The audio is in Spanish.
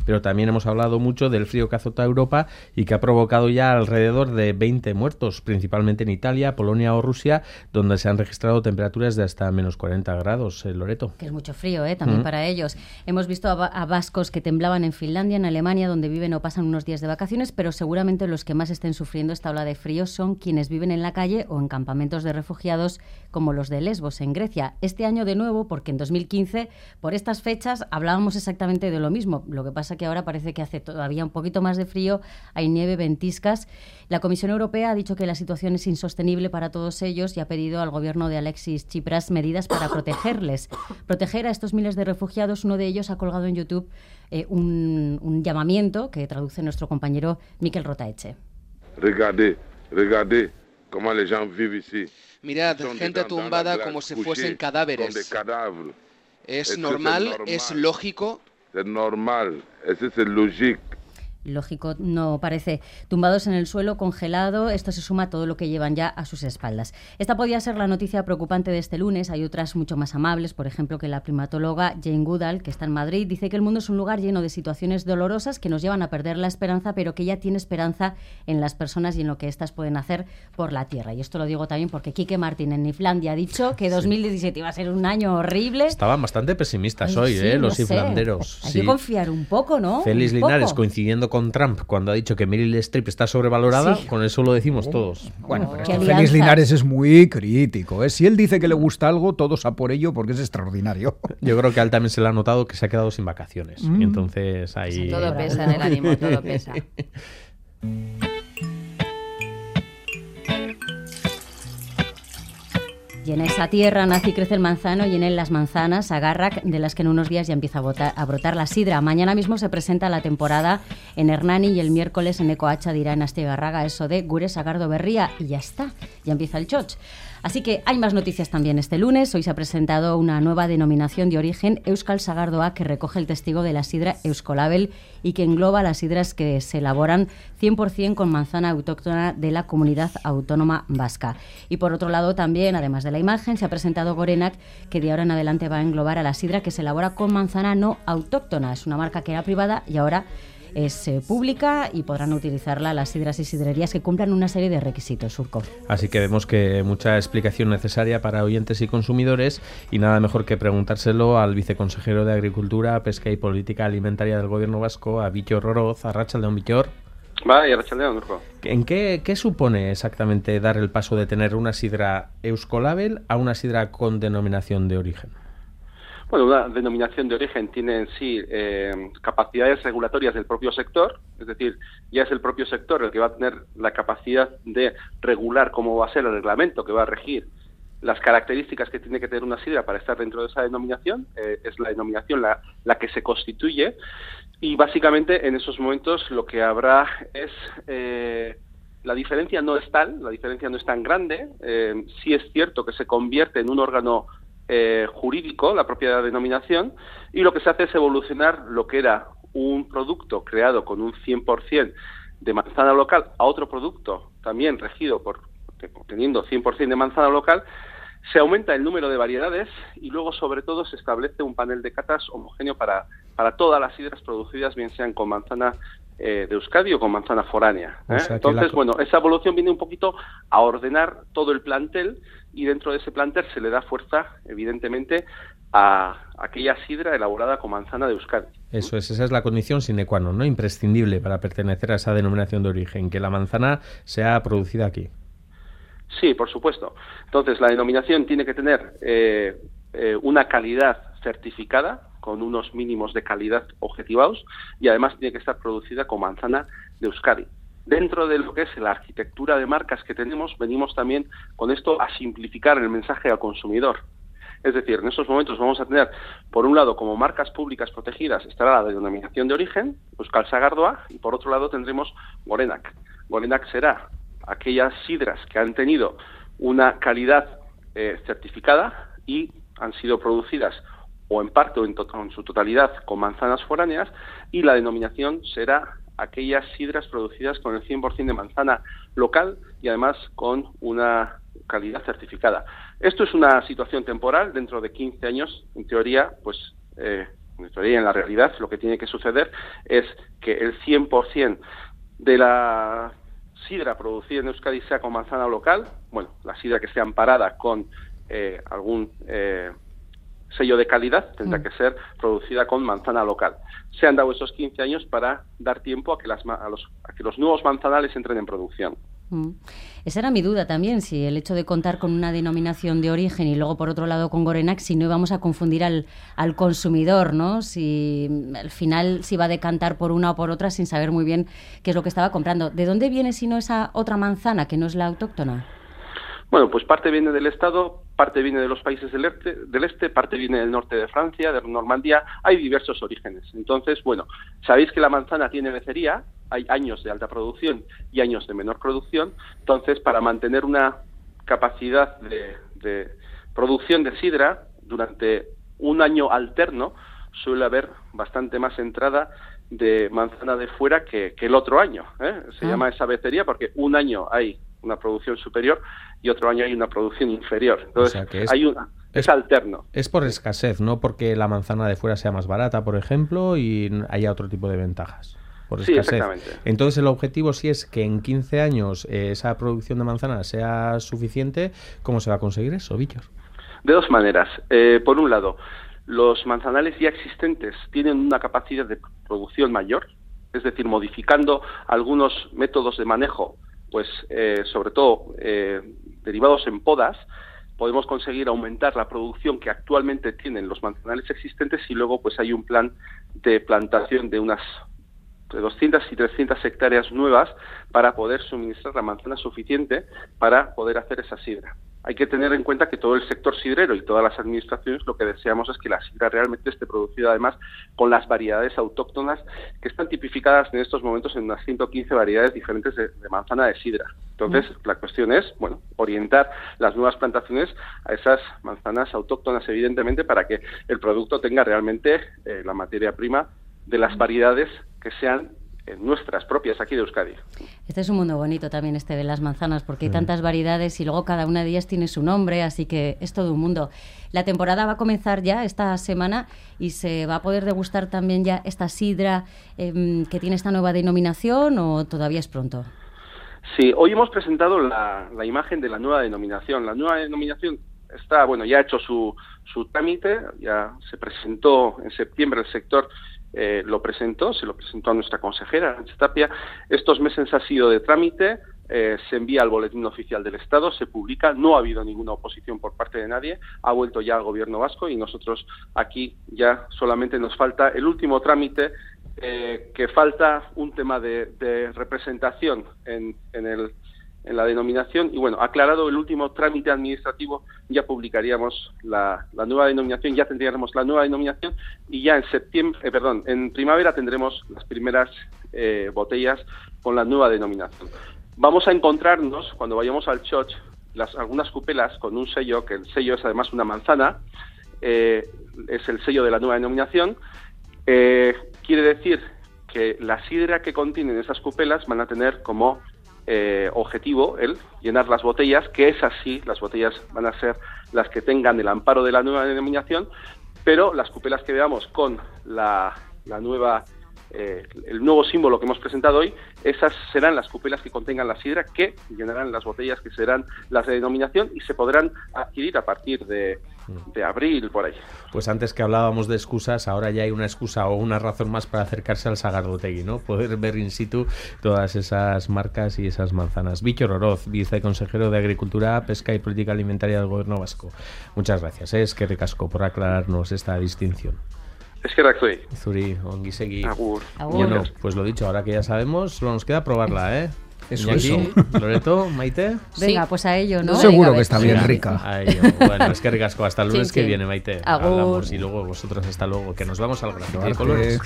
pero también hemos hablado mucho del frío que azota Europa y que ha provocado ya alrededor de 20 muertos, principalmente en Italia, Polonia o Rusia, donde se han registrado temperaturas de hasta menos 40 grados, Loreto. Que es mucho frío, también para ellos. Hemos visto a vascos que temblaban en Finlandia, en Alemania, donde viven o pasan unos días de vacaciones, pero seguramente los que más estén sufriendo esta ola de frío son quienes viven en la calle o en campamentos de refugiados como los de Lesbos, en Grecia. Este año de nuevo, porque en 2015, por estas fechas, hablábamos exactamente de lo mismo. Lo que pasa que ahora parece que hace todavía un poquito más de frío, hay nieve, ventiscas. La Comisión Europea ha dicho que la situación es insostenible para todos ellos y ha pedido al gobierno de Alexis Tsipras medidas para protegerles. Proteger a estos miles de refugiados. Uno de ellos ha colgado en YouTube un llamamiento que traduce nuestro compañero Miquel Rotaeche. Regardez cómo les gens vivent ici. Mirad, gente tumbada como si fuesen cadáveres. ¿Es normal? ¿Es lógico? Es normal, ese es el lógico. Lógico, no parece. Tumbados en el suelo, congelado, esto se suma a todo lo que llevan ya a sus espaldas. Esta podía ser la noticia preocupante de este lunes. Hay otras mucho más amables, por ejemplo, que la primatóloga Jane Goodall, que está en Madrid, dice que el mundo es un lugar lleno de situaciones dolorosas que nos llevan a perder la esperanza, pero que ya tiene esperanza en las personas y en lo que éstas pueden hacer por la tierra. Y esto lo digo también porque Quique Martín en Islandia ha dicho que 2017 iba a ser un año horrible. Estaban bastante pesimistas hoy, los islanderos. Hay que confiar un poco, ¿no? Félix Linares, coincidiendo con Trump cuando ha dicho que Meryl Streep está sobrevalorada, con eso lo decimos todos. Bueno, pero es que Félix Linares es muy crítico, Si él dice que le gusta algo, todos a por ello porque es extraordinario. Yo creo que a él también se le ha notado que se ha quedado sin vacaciones. Y entonces ahí... Todo pesa en el ánimo, todo pesa. Y en esa tierra nace y crece el manzano y en él las manzanas, agarrac, de las que en unos días ya empieza a brotar la sidra. Mañana mismo se presenta la temporada en Hernani y el miércoles en Ecoacha dirá en Astigarraga eso de Gure Sagardo Berría y ya está, ya empieza el choch. Así que hay más noticias también este lunes. Hoy se ha presentado una nueva denominación de origen, Euskal Sagardoa, que recoge el testigo de la sidra Euskolabel y que engloba las sidras que se elaboran 100% con manzana autóctona de la Comunidad Autónoma Vasca. Y por otro lado también, además de la imagen, se ha presentado Gorenak, que de ahora en adelante va a englobar a la sidra que se elabora con manzana no autóctona. Es una marca que era privada y ahora es pública y podrán utilizarla las sidras y sidrerías que cumplan una serie de requisitos, Surco. Así que vemos que mucha explicación necesaria para oyentes y consumidores y nada mejor que preguntárselo al viceconsejero de Agricultura, Pesca y Política Alimentaria del Gobierno Vasco, a Bittor Oroz. Arratsaldeon, Bittor. Vale, arratsaldeon, Urko. ¿En qué supone exactamente dar el paso de tener una sidra Euskolabel a una sidra con denominación de origen? Bueno, una denominación de origen tiene en sí capacidades regulatorias del propio sector, es decir, ya es el propio sector el que va a tener la capacidad de regular cómo va a ser el reglamento que va a regir las características que tiene que tener una sidra para estar dentro de esa denominación. Es la denominación la que se constituye y básicamente en esos momentos lo que habrá es... la diferencia no es tal, la diferencia no es tan grande. Sí es cierto que se convierte en un órgano jurídico, la propia denominación, y lo que se hace es evolucionar lo que era un producto creado con un 100% de manzana local a otro producto también regido por teniendo 100% de manzana local. Se aumenta el número de variedades y luego sobre todo se establece un panel de catas homogéneo para todas las sidras producidas, bien sean con manzana de Euskadi o con manzana foránea. O sea, entonces, bueno, esa evolución viene un poquito a ordenar todo el plantel y dentro de ese plantel se le da fuerza, evidentemente, a aquella sidra elaborada con manzana de Euskadi. Eso es, esa es la condición sine qua non, ¿no? Imprescindible para pertenecer a esa denominación de origen, que la manzana sea producida aquí. Sí, por supuesto. Entonces, la denominación tiene que tener una calidad certificada, con unos mínimos de calidad objetivados, y además tiene que estar producida con manzana de Euskadi. Dentro de lo que es la arquitectura de marcas que tenemos, venimos también con esto a simplificar el mensaje al consumidor. Es decir, en estos momentos vamos a tener, por un lado, como marcas públicas protegidas, estará la denominación de origen, Euskal Sagardoa, y por otro lado tendremos Gorenak. Gorenak será aquellas sidras que han tenido una calidad certificada y han sido producidas o en parte o en su totalidad con manzanas foráneas, y la denominación será aquellas sidras producidas con el 100% de manzana local y además con una calidad certificada. Esto es una situación temporal. Dentro de 15 años, en teoría, pues En teoría, en la realidad, lo que tiene que suceder es que el 100% de la sidra producida en Euskadi sea con manzana local, bueno, la sidra que esté amparada con algún sello de calidad tendrá que ser producida con manzana local. Se han dado esos 15 años para dar tiempo a que los nuevos manzanales entren en producción. Esa era mi duda también, si el hecho de contar con una denominación de origen y luego por otro lado con Gorenak, si no íbamos a confundir al consumidor, ¿no? Si al final se iba a decantar por una o por otra sin saber muy bien qué es lo que estaba comprando. ¿De dónde viene si no esa otra manzana que no es la autóctona? Bueno, pues parte viene del Estado, parte viene de los países del este, parte viene del norte de Francia, de Normandía. Hay diversos orígenes. Entonces, bueno, sabéis que la manzana tiene becería, hay años de alta producción y años de menor producción. Entonces, para mantener una capacidad de producción de sidra durante un año alterno, suele haber bastante más entrada de manzana de fuera que el otro año. Se llama esa becería porque un año hay una producción superior y otro año hay una producción inferior. Entonces, o sea que es alterno. Es por escasez, no porque la manzana de fuera sea más barata, por ejemplo, y haya otro tipo de ventajas. Por escasez. Sí, exactamente. Entonces, el objetivo sí es que en 15 años esa producción de manzana sea suficiente. ¿Cómo se va a conseguir eso, Víctor? De dos maneras. Por un lado, los manzanales ya existentes tienen una capacidad de producción mayor, es decir, modificando algunos métodos de manejo, pues sobre todo derivados en podas, podemos conseguir aumentar la producción que actualmente tienen los manzanales existentes y luego pues hay un plan de plantación de unas 200 y 300 hectáreas nuevas para poder suministrar la manzana suficiente para poder hacer esa sidra. Hay que tener en cuenta que todo el sector sidrero y todas las administraciones lo que deseamos es que la sidra realmente esté producida además con las variedades autóctonas que están tipificadas en estos momentos en unas 115 variedades diferentes de manzana de sidra. Entonces, la cuestión es, bueno, orientar las nuevas plantaciones a esas manzanas autóctonas, evidentemente, para que el producto tenga realmente la materia prima de las variedades que sean nuestras propias aquí de Euskadi. Este es un mundo bonito también, este de las manzanas, porque hay tantas variedades y luego cada una de ellas tiene su nombre, así que es todo un mundo. La temporada va a comenzar ya esta semana y se va a poder degustar también ya esta sidra que tiene esta nueva denominación, ¿o todavía es pronto? Sí, hoy hemos presentado la imagen de la nueva denominación. La nueva denominación está, bueno, ya ha hecho su trámite, ya se presentó en septiembre el sector. Se lo presentó a nuestra consejera, Arantxa Tapia. Estos meses ha sido de trámite, se envía al Boletín Oficial del Estado, se publica, no ha habido ninguna oposición por parte de nadie, ha vuelto ya al Gobierno vasco y nosotros aquí ya solamente nos falta el último trámite, que falta un tema de representación en la denominación y bueno, aclarado el último trámite administrativo, ya publicaríamos la nueva denominación, ya tendríamos la nueva denominación y ya en primavera tendremos las primeras botellas con la nueva denominación. Vamos a encontrarnos, cuando vayamos al Choch, algunas cupelas con un sello, que el sello es además una manzana, es el sello de la nueva denominación. Quiere decir que la sidra que contienen esas cupelas van a tener como objetivo el llenar las botellas, que es así, las botellas van a ser las que tengan el amparo de la nueva denominación, pero las cupelas que veamos con la nueva el nuevo símbolo que hemos presentado hoy, esas serán las cupelas que contengan la sidra que llenarán las botellas que serán las de denominación y se podrán adquirir a partir de abril, por ahí. Pues antes que hablábamos de excusas, ahora ya hay una excusa o una razón más para acercarse al Sagardotegui, ¿no? Poder ver in situ todas esas marcas y esas manzanas. Víctor Oroz, viceconsejero de Agricultura, Pesca y Política Alimentaria del Gobierno vasco. Muchas gracias, eskerrik asko, por aclararnos esta distinción. Eskerrak zuri. Zuri, ongi segi. Agur. Bueno, pues lo dicho, ahora que ya sabemos, solo nos queda probarla, ¿eh? Eso, Iñaki, Loreto, Maite. Venga, Sí. pues a ello, ¿no? Seguro Venga, que está bien Venga, rica. a ello. Bueno, es que ricasco. Hasta el lunes Sí, que sí. viene, Maite. Agur. Hablamos y luego vosotros hasta luego, que nos vamos al gráfico de Suerte. colores.